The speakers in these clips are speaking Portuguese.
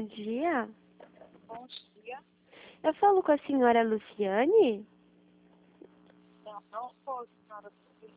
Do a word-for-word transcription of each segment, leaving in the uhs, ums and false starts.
dia. Bom dia. Eu falo com a senhora Luciane? Não, não sou senhora.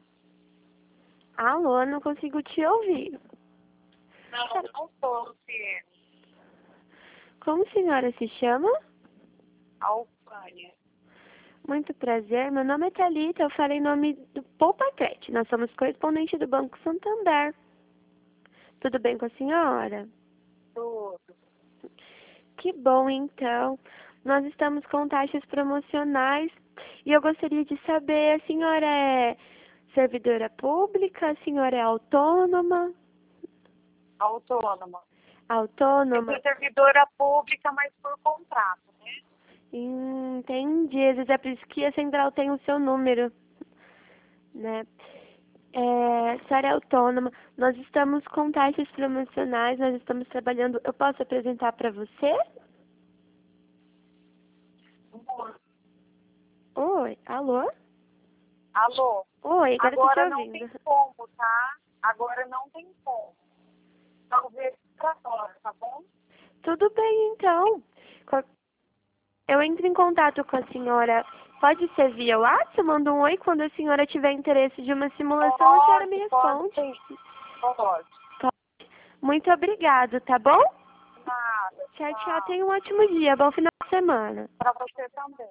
Alô, eu não consigo te ouvir. Não, não sou Luciene. Como a senhora se chama? Alfânia. Muito prazer, meu nome é Thalita, eu falo em nome do Poupacred. Nós somos correspondentes do Banco Santander. Tudo bem com a senhora? Tudo. Que bom, então. Nós estamos com taxas promocionais e eu gostaria de saber, a senhora é servidora pública, a senhora é autônoma? Autônoma. Autônoma? Eu sou servidora pública, mas por contrato, né? Hum, entendi. Às vezes é por isso que a central tem o seu número, né? É, a senhora é autônoma. Nós estamos com taxas promocionais, nós estamos trabalhando. Eu posso apresentar para você? Oi, alô? Alô? Oi, agora eu tô te Agora não tem ouvindo. como, tá? Agora não tem como. Talvez pra fora, tá bom? Tudo bem, então. Co- Eu entro em contato com a senhora. Pode ser via WhatsApp? Eu mando um oi quando a senhora tiver interesse de uma simulação, a senhora me Pode, pode responde. sim. Pode. Muito obrigado, tá bom? Nada. Tchau, tchau. Tchau. Tenha um ótimo dia. Bom final de semana. Pra você também.